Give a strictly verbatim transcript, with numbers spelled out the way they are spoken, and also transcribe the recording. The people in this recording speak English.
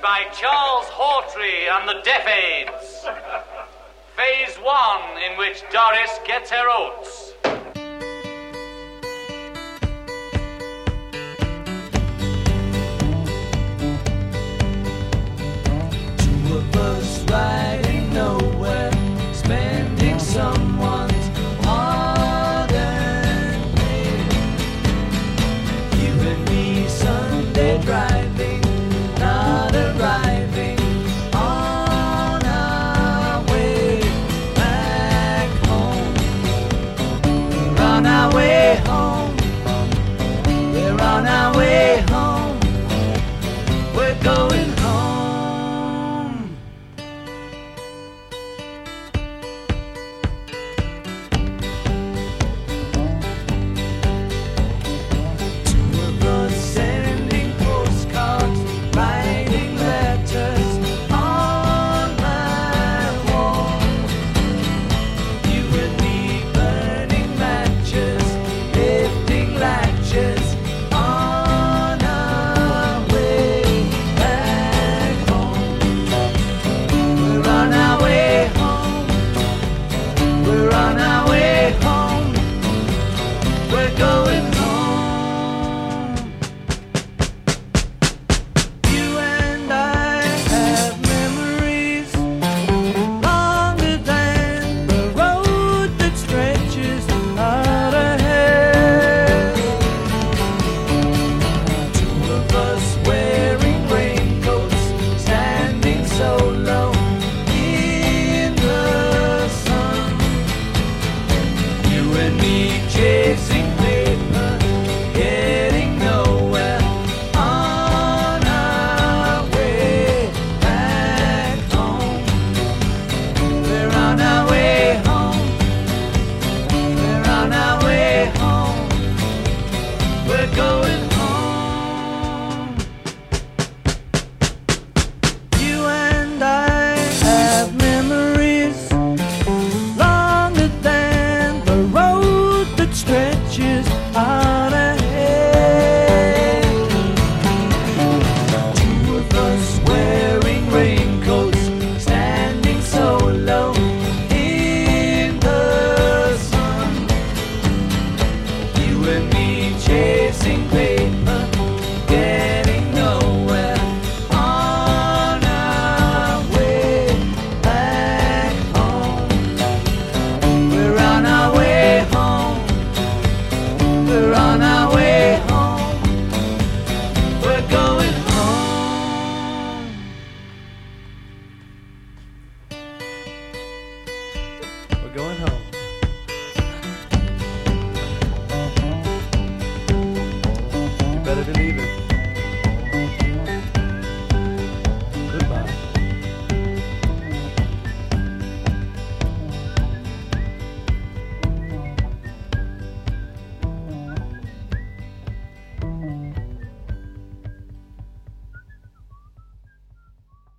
by Charles Hawtrey and the Deaf Aids. Phase one, in which Doris gets her oats. Two of us riding nowhere, spending someone's hard-earned pay. You and me Sunday driving, not arriving on our way back home. We're on our way home. We're on our way home. We're going